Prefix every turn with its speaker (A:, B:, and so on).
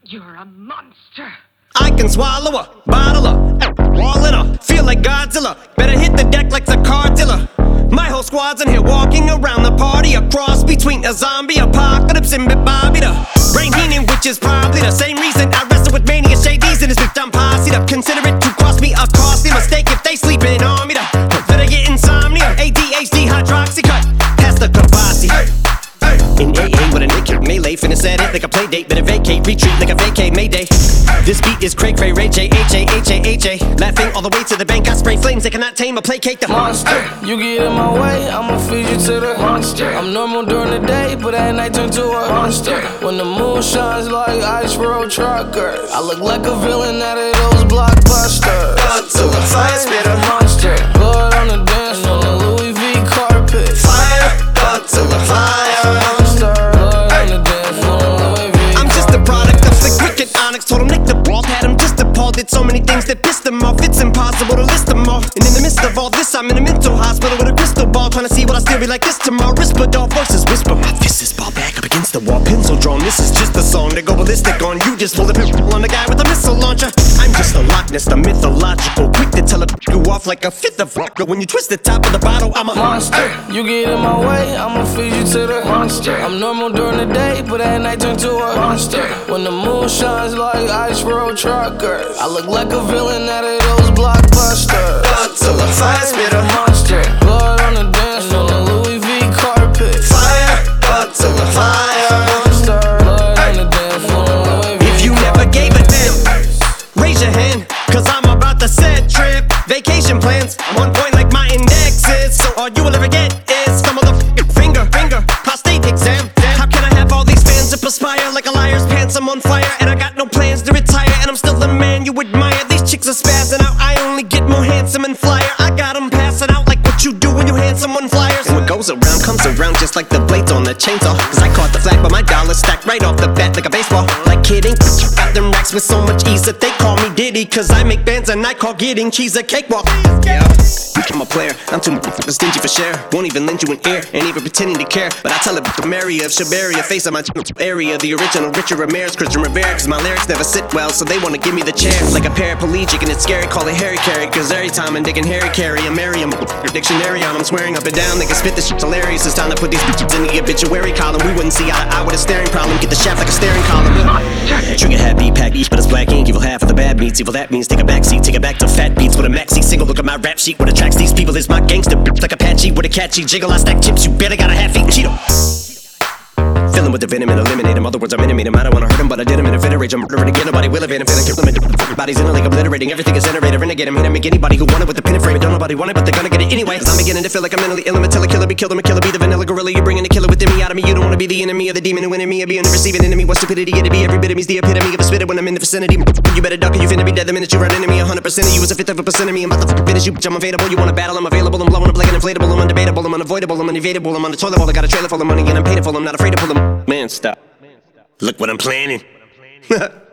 A: You're a monster.
B: I can swallow a bottle of wall in her. Feel like Godzilla. Better hit the deck like the car dealer. My whole squad's in here walking around the party. A cross between a zombie apocalypse and Bobby the Brain Heenan, which is probably the same reason I wrestle with mania shades in this bitch. I'm posse up. Consider it to cost me a costly mistake if they sleeping on me. Better get insomnia. ADHD hydroxy cut. Pass the Kavasi. In AA with a naked melee, finna at it like a play date. Better vacate, retreat like a vacate Mayday. This beat is cray cray, Ray J, H-A, laughing all the way to the bank. I spray flames, they cannot tame or placate the monster.
C: You get in my way, I'ma feed you to the monster. I'm normal during the day, but at night turn to a monster. When the moon shines like ice road truckers, I look like a villain out of those blockbusters.
B: Godzilla, fire spitter,
C: monster. Blood on the dance floor, the Louis V carpet.
B: Fire, Godzilla, fire. Told him Nick the ball, had him just appalled. Did so many things that pissed him off. It's impossible to list them all. And in the midst of all this, I'm in a mental hospital with a crystal ball, trying to see what I still be like this tomorrow. Risperdal versus Whisper. My fist is ball back up against the wall, pencil drawn. This is just a song to go ballistic on. You just pull the pimple on the guy with a missile launcher. I'm just a Loch Ness, the mythological, quick to tell you off like a fifth of vodka. When you twist the top of the bottle, I'm a monster.
C: You get in my way, I'ma feed you to the monster. I'm normal during the day, but at night turn to a monster. When the moon shines like ice road truckers, I look like a villain out of those blockbusters.
B: Godzilla, fire spitter,
C: monster. Blood on the dance floor, the Louis V carpet.
B: Fire, Godzilla, fire.
C: Monster. Blood on the dance floor, Louis V.
B: If you never gave a damn, raise your hand, cause I'm about to set trip. Vacation plans, I'm on point like my index is. So all you will ever get is some motherfucking finger, prostate exam. How can I have all these fans that perspire like a liar's pants? I'm on fire and I got no plans to retire, and I'm still the man you admire. These chicks are spazzing out, I only get more handsome and flyer. I got them passing out like what you do when you hand someone flyers. And what goes around comes around just like the blades on the chainsaw. Cause I caught the flag but my dollar stacked right off the bat like a baseball. Like kidding, got them racks with so much ease that they call me Diddy. Cause I make bands and I call getting cheese a cakewalk. Yeah, I'm a player, I'm too stingy for share. Won't even lend you an ear, ain't even pretending to care. But I tell it to Mary of Shabaria, face of my area. The original Richard Ramirez, Christian Rivera. Cause my lyrics never sit well, so they wanna give me the chair. Like a paraplegic and it's scary, call it Harry Carry. Cause every time I'm digging Harry Carry, I marry him. Dictionary on him, swearing up and down. They can spit this shit's hilarious. It's time to put these bitches in the obituary column. We wouldn't see eye to eye with a staring problem. Get the shaft like a staring column. Trigger happy, pack each, but it's black ink. Evil half of the bad meats. Evil that means take a back seat, take it back to fat beats with a maxi single. Look at my rap sheet. What attracts these people is my gangster like Apache with a catchy jiggle. I stack chips, you better got a half-eaten Cheeto. Fill him with the venom and eliminate him. Other words, I'm intimate him. I don't wanna hurt him, but I did him in a fit of rage. I'm murdering again, nobody will evade him. Finna kill him and bodies in a lake, obliterating. Everything is iterated, renegade him. Hit him, make anybody who want it with the pin and frame. Don't nobody want it, but they're gonna get it anyway. Cause I'm beginning to feel like I'm mentally ill. I'm a killer, be killed, I'm a killer, be the vanilla gorilla. You're bringing the killer within me out of me. You don't wanna be the enemy of the demon who in me. Or be in the receiving enemy. What stupidity it'd be. Every bit of me's the epitome of a spitter when I'm in the vicinity. You better duck or you finna be dead the minute you run into me. 100% of you is a fifth of a percent of me. I'm about to finish you, bitch. I'm available. You wanna battle? I'm available. I'm blowing up like an inflatable. I'm undebatable. I'm unavoidable. I'm unevadable. I'm on the toilet bowl. I got a trailer full of money and I'm paid for. I'm not afraid to pull them. Man, stop. Look what I'm planning.